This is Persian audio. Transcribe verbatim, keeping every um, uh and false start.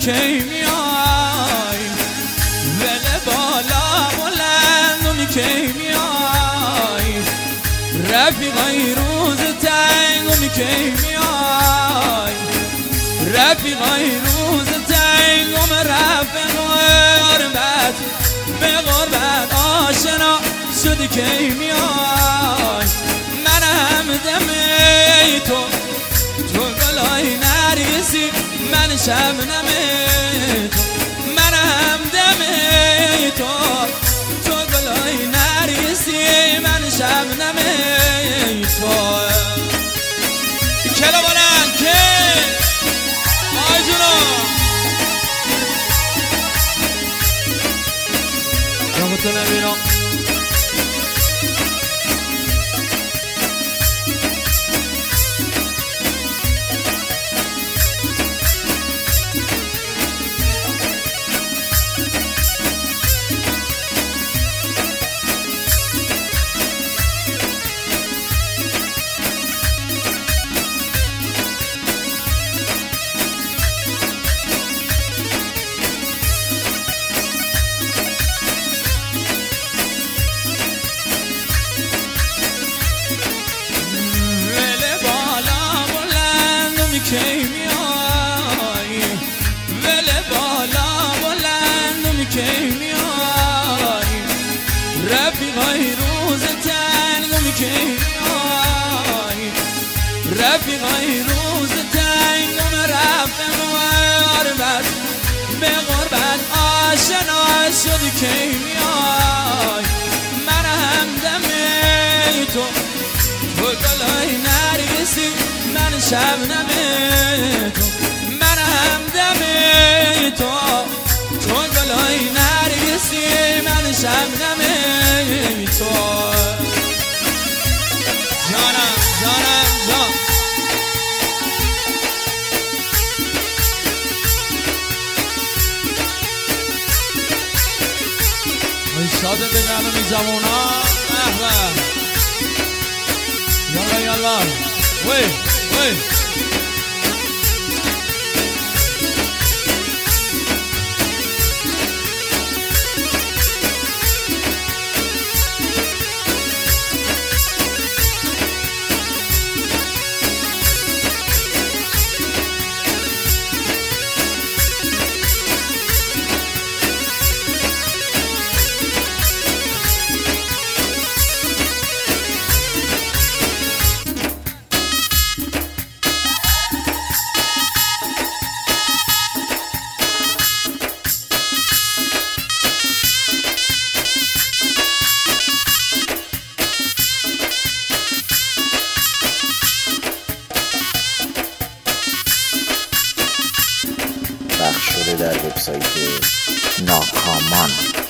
کی میای ول بالا بلندم کی میای رفیقای روز تنگم کی میای رفیقای روز تنگم رفیق غربت به غربت آشنا شدی کی میای منم دم تو تو گلای نرگسی من شبنم تو منم دم تو تو گلای نرگسی من شبنم تو کلا بلند که آی جونم رامتو نبینم کی میای ول بالا بلندم کی میای رفیقای روز تنگم کی میای رفیقای روز تنگم رفتم غربت به غربت آشنا شدی کی میای من همدم تو تو گلای نرگسی من شبنم تو من همدم تو تو گلای نرگسی من شبنم تو جانم جانم جان شاده بگم این جوونا احوال یالا یالا وی وی پخش شده در وبسایت ناکامان.